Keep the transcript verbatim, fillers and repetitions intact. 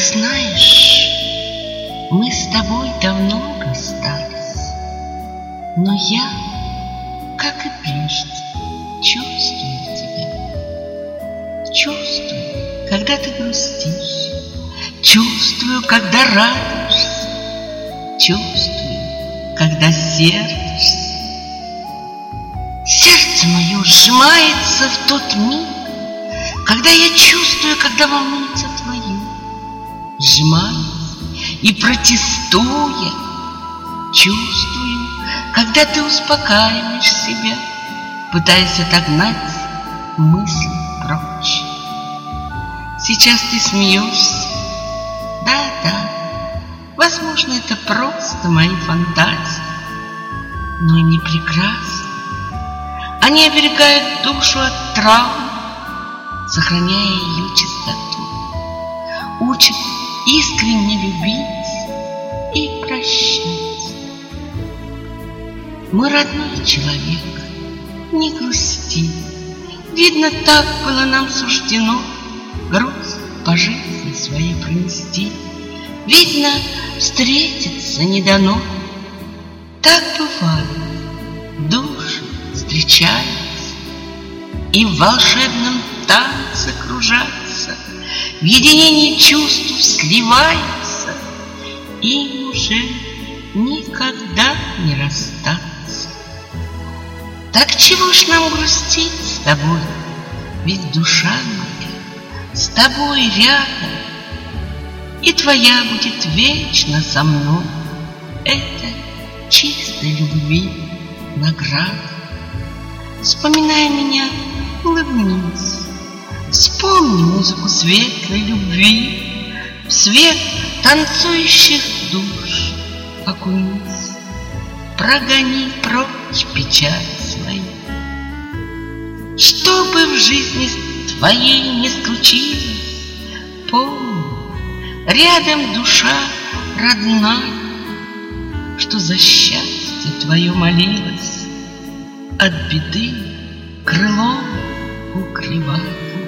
знаешь, мы с тобой давно расстались, но я, как и прежде, чувствую тебя. Чувствую, когда ты грустишь, чувствую, когда радуешься, чувствую, когда сердишься. Сердце мое сжимается в тот миг, когда я чувствую, когда волнуется твое. Сжимается и протестуя, чувствую, когда ты успокаиваешь себя, пытаясь отогнать мысли прочь. Сейчас ты смеешься. Да-да, возможно, это просто мои фантазии, но они прекрасны. Они оберегают душу от травм, сохраняя ее чистоту, учат искренне любить и прощать. Мой родной человек, не грусти. Видно, так было нам суждено груз по жизни своей пронести. Видно, встретиться не дано. Так бывает, души встречаются и в волшебном танце кружатся, в единении чувств сливаются и уже никогда не расстаться. Так чего ж нам грустить с тобой? Ведь душа моя с тобой рядом, и твоя будет вечно со мной. Это чистой любви награда. Вспоминая меня, улыбнись. Вспомни музыку светлой любви, в свет танцующих душ окунись. Прогони прочь печаль свою. Что бы в жизни твоей не случилось, помни, рядом душа родная, что за счастье твое молилась, от беды крылом укрывая.